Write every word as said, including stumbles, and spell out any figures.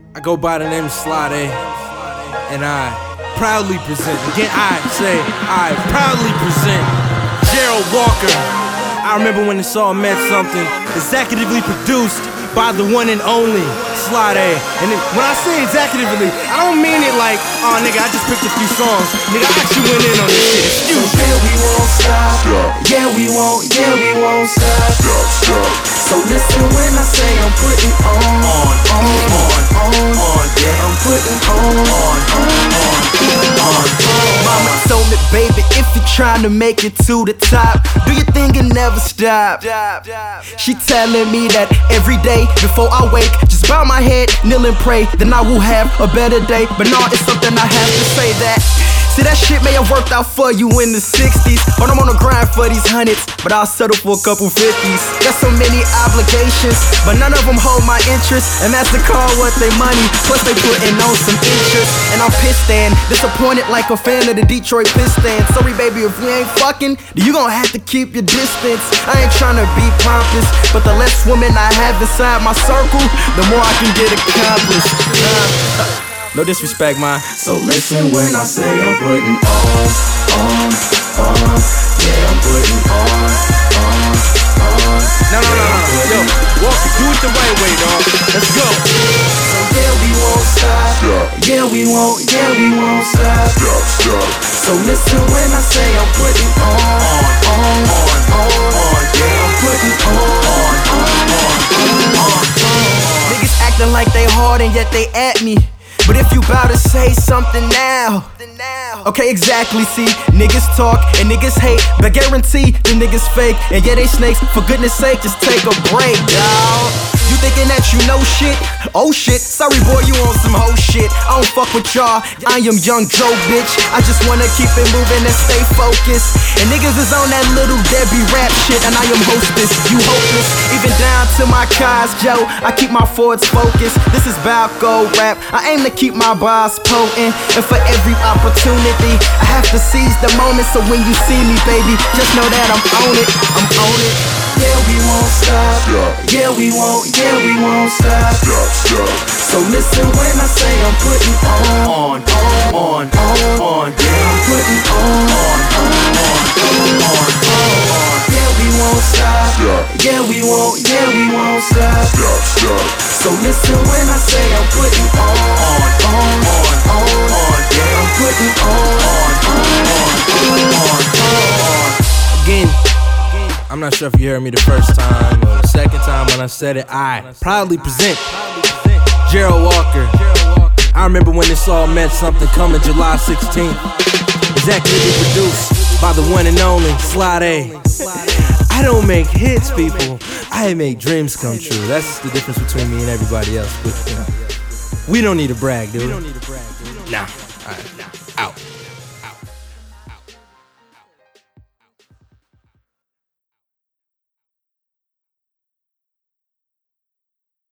I go by the name of Slade, and I proudly present, again I say, I proudly present Gerald Walker. I remember when this all meant something. Executively produced by the one and only Slade. And it, when I say executively, I don't mean it like, oh nigga, I just picked a few songs. Nigga, I actually went in on this shit. Excuse me. So yeah, we won't stop. Yeah, we won't, yeah, we won't stop. So listen when I say I'm putting on, on, on, on, on, on. Yeah, I'm putting on, on, on, on, on, on. Mama told me, baby, if you're trying to make it to the top, do your thing and never stop. She telling me that every day before I wake, just bow my head, kneel and pray, then I will have a better day. But no, it's something I have to say that. See, that shit may have worked out for you in the sixties, but I'm on the grind for these hundreds, but I'll settle for a couple fifties. Got so many obligations, but none of them hold my interest, and that's the call what they money, plus they putting on some interest. And I'm pissed and disappointed like a fan of the Detroit Pistons. Sorry baby, if we ain't fucking, then you gon' have to keep your distance. I ain't tryna be pompous, but the less women I have inside my circle, the more I can get accomplished. uh, No disrespect, man. So listen when I say I'm putting on, on, on. Yeah, I'm putting on, on, on. No, no, no, no, no. Yo, Walker, do it the right way, dog. Let's go. So yeah, we won't stop. Yeah, we won't, yeah, we won't stop. So listen when I say I'm putting on, on, on, on. Yeah, I'm putting on, on, on, on, on. Niggas acting like they hard and yet they at me. But if you bout to say something now, okay, exactly, see, niggas talk and niggas hate, but guarantee the niggas fake, and yeah, they snakes, for goodness sake, just take a break, dawg. You thinking that you know shit? Oh shit, sorry boy, you on some hoe shit. I don't fuck with y'all, I am Young Joe, bitch. I just wanna keep it moving and stay focused. And niggas is on that little Debbie rap shit, and I am hostess, you hopeless. Even down to my cars, Joe, I keep my Fords focused. This is Balco rap, I aim to keep my bars potent. And for every opportunity, I have to seize the moment. So when you see me, baby, just know that I'm on it, I'm on it. Yeah, we won't stop. Yeah, we won't, yeah, we won't stop. So listen when I say I'm putting on, on, on, on, on. Yeah, I'm putting on, on, on, on, on. Yeah, we won't stop. Yeah, we won't, yeah, we won't stop. So listen when I say I'm putting on, on, on, on. Yeah, I'm putting on, on, on, on. Again, I'm not sure if you heard me the first time or the second time when I said it. I proudly present Gerald Walker. I remember when this all meant something, coming July sixteenth. Executively produced by the one and only Slade. I don't make hits, people. I make dreams come true. That's the difference between me and everybody else. But you know, we don't need to brag, dude. Nah. All right.